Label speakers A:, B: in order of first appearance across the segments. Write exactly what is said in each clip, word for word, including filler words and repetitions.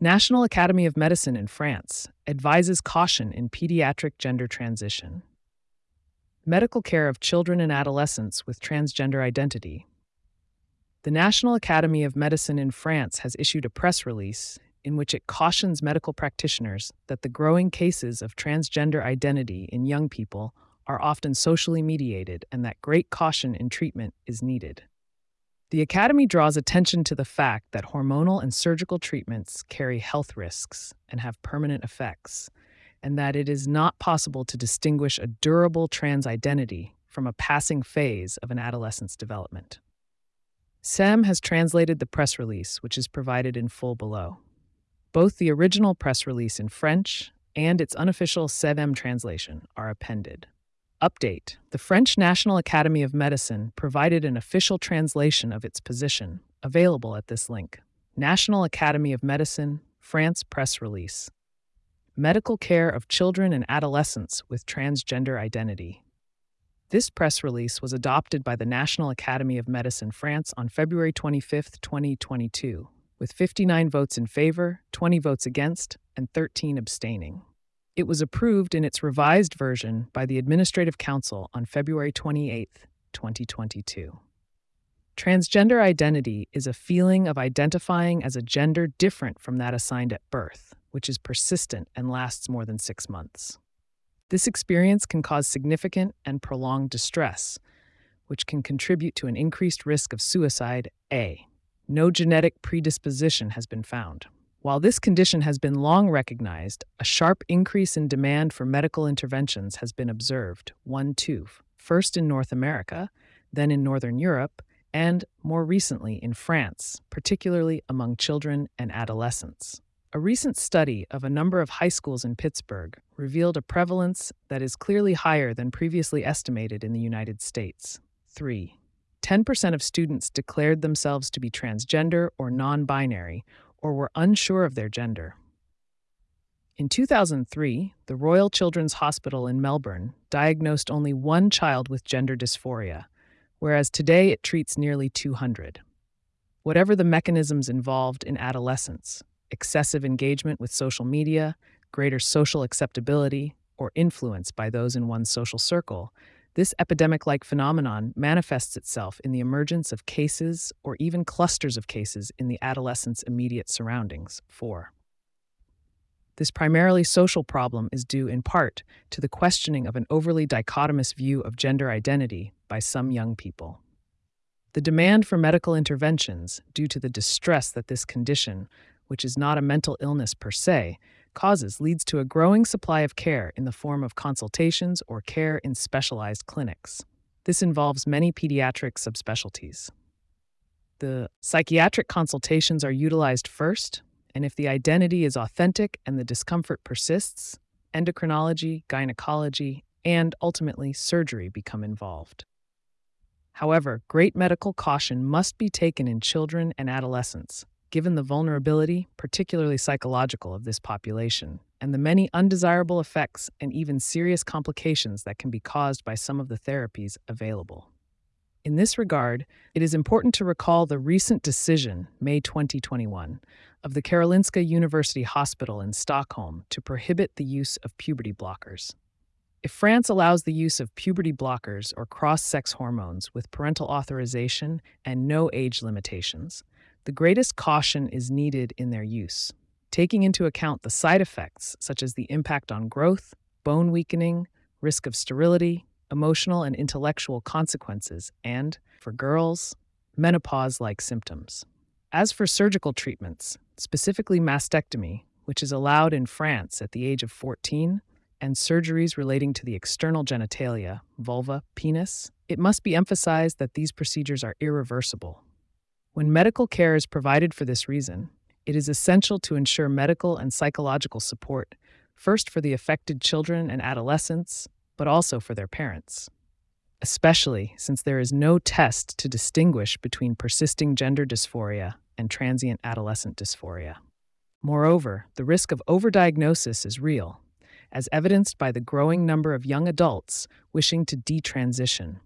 A: National Academy of Medicine in France advises caution in pediatric gender transition. Medical care of children and adolescents with transgender identity. The National Academy of Medicine in France has issued a press release in which it cautions medical practitioners that the growing cases of transgender identity in young people are often socially mediated and that great caution in treatment is needed. The Academy draws attention to the fact that hormonal and surgical treatments carry health risks and have permanent effects, and that it is not possible to distinguish a durable trans identity from a passing phase of an adolescent's development. S E M has translated the press release, which is provided in full below. Both the original press release in French and its unofficial S E M translation are appended. Update: the French National Academy of Medicine provided an official translation of its position, available at this link. National Academy of Medicine, France press release. Medical care of children and adolescents with transgender identity. This press release was adopted by the National Academy of Medicine France on February twenty-fifth, twenty twenty-two, with fifty-nine votes in favor, twenty votes against, and thirteen abstaining. It was approved in its revised version by the Administrative Council on February twenty-eighth, twenty twenty-two. Transgender identity is a feeling of identifying as a gender different from that assigned at birth, which is persistent and lasts more than six months. This experience can cause significant and prolonged distress, which can contribute to an increased risk of suicide. A. No genetic predisposition has been found. While this condition has been long recognized, a sharp increase in demand for medical interventions has been observed, one two, first in North America, then in Northern Europe, and, more recently, in France, particularly among children and adolescents. A recent study of a number of high schools in Pittsburgh revealed a prevalence that is clearly higher than previously estimated in the United States. three. ten percent of students declared themselves to be transgender or non-binary, or were unsure of their gender. In two thousand three, the Royal Children's Hospital in Melbourne diagnosed only one child with gender dysphoria, whereas today it treats nearly two hundred. Whatever the mechanisms involved in adolescence, excessive engagement with social media, greater social acceptability, or influence by those in one's social circle, this epidemic-like phenomenon manifests itself in the emergence of cases or even clusters of cases in the adolescent's immediate surroundings. four. This primarily social problem is due in part to the questioning of an overly dichotomous view of gender identity by some young people. The demand for medical interventions, due to the distress that this condition, which is not a mental illness per se, causes, leads to a growing supply of care in the form of consultations or care in specialized clinics. This involves many pediatric subspecialties. The psychiatric consultations are utilized first, and if the identity is authentic and the discomfort persists, endocrinology, gynecology, and ultimately surgery become involved. However, great medical caution must be taken in children and adolescents, given the vulnerability, particularly psychological, of this population, and the many undesirable effects and even serious complications that can be caused by some of the therapies available. In this regard, it is important to recall the recent decision, May twenty twenty-one, of the Karolinska University Hospital in Stockholm to prohibit the use of puberty blockers. If France allows the use of puberty blockers or cross-sex hormones with parental authorization and no age limitations, the greatest caution is needed in their use, taking into account the side effects such as the impact on growth, bone weakening, risk of sterility, emotional and intellectual consequences, and, for girls, menopause-like symptoms. As for surgical treatments, specifically mastectomy, which is allowed in France at the age of fourteen, and surgeries relating to the external genitalia, vulva, penis, it must be emphasized that these procedures are irreversible. When medical care is provided for this reason, it is essential to ensure medical and psychological support, first for the affected children and adolescents, but also for their parents, especially since there is no test to distinguish between persisting gender dysphoria and transient adolescent dysphoria. Moreover, the risk of overdiagnosis is real, as evidenced by the growing number of young adults wishing to detransition.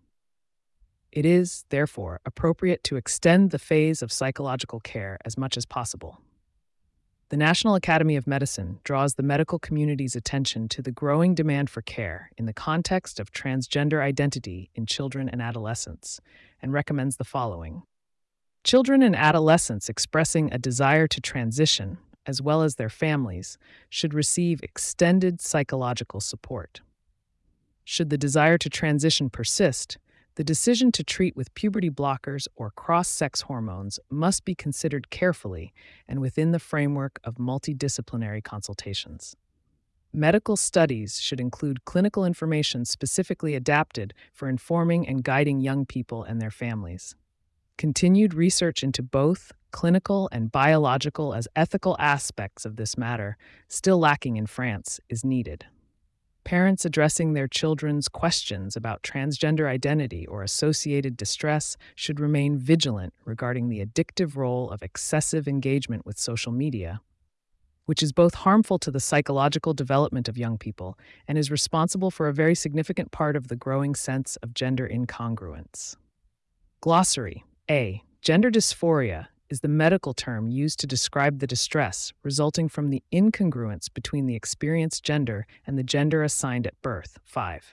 A: It is, therefore, appropriate to extend the phase of psychological care as much as possible. The National Academy of Medicine draws the medical community's attention to the growing demand for care in the context of transgender identity in children and adolescents and recommends the following. Children and adolescents expressing a desire to transition, as well as their families, should receive extended psychological support. Should the desire to transition persist, the decision to treat with puberty blockers or cross-sex hormones must be considered carefully and within the framework of multidisciplinary consultations. Medical studies should include clinical information specifically adapted for informing and guiding young people and their families. Continued research into both clinical and biological as ethical aspects of this matter, still lacking in France, is needed. Parents addressing their children's questions about transgender identity or associated distress should remain vigilant regarding the addictive role of excessive engagement with social media, which is both harmful to the psychological development of young people and is responsible for a very significant part of the growing sense of gender incongruence. Glossary. A. Gender dysphoria is the medical term used to describe the distress resulting from the incongruence between the experienced gender and the gender assigned at birth. five.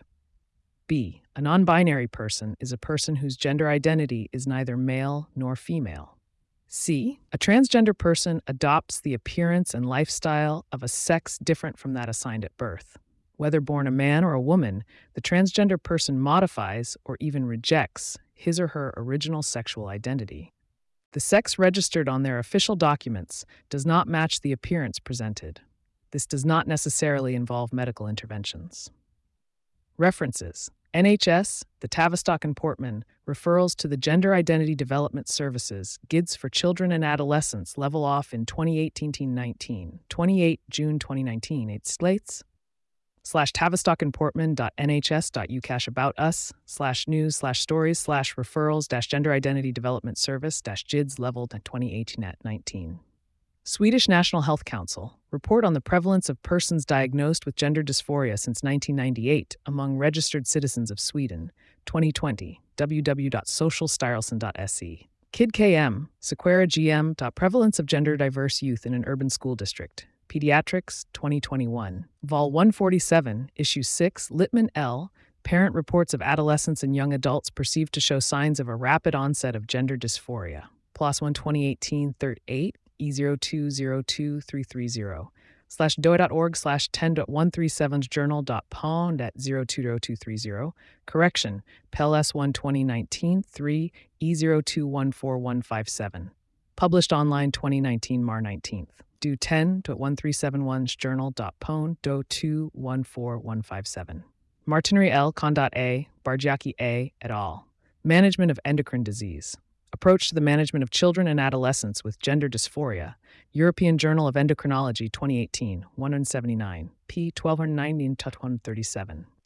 A: B. A non-binary person is a person whose gender identity is neither male nor female. C. A transgender person adopts the appearance and lifestyle of a sex different from that assigned at birth. Whether born a man or a woman, the transgender person modifies or even rejects his or her original sexual identity. The sex registered on their official documents does not match the appearance presented. This does not necessarily involve medical interventions. References: N H S, the Tavistock and Portman, referrals to the Gender Identity Development Services, G I D S for Children and Adolescents, level off in twenty eighteen nineteen, twenty-eight June twenty nineteen, eight slates, slash Tavistock and Portman dot N H S dot U K about us, slash news, slash stories, slash referrals, dash Gender Identity Development Service, dash G I D S level twenty eighteen at nineteen. Swedish National Health Council, report on the prevalence of persons diagnosed with gender dysphoria since nineteen ninety-eight among registered citizens of Sweden, twenty twenty, w w w dot socialstyrelsen dot s e. KidKM, Sequera G M. Prevalence of gender diverse youth in an urban school district. Pediatrics, twenty twenty-one. Vol one forty-seven, Issue six, Littman L. Parent reports of adolescents and young adults perceived to show signs of a rapid onset of gender dysphoria. PLOS one twenty eighteen thirty-eight, E zero two zero two three three zero. Slash doa.org slash ten dot one thirty-seven journal dot pond at zero two zero two three zero. Correction, P L S one twenty nineteen three, E zero two one four one five seven. Published online twenty nineteen March nineteenth. Do ten dot one three seven one journal dot pond do two one four one five seven. Martinry L. Condat A. Bargiacchi A. et al. Management of endocrine disease. Approach to the management of children and adolescents with gender dysphoria. European Journal of Endocrinology twenty eighteen, one seventy-nine, p. twelve ninety to one thirty-seven.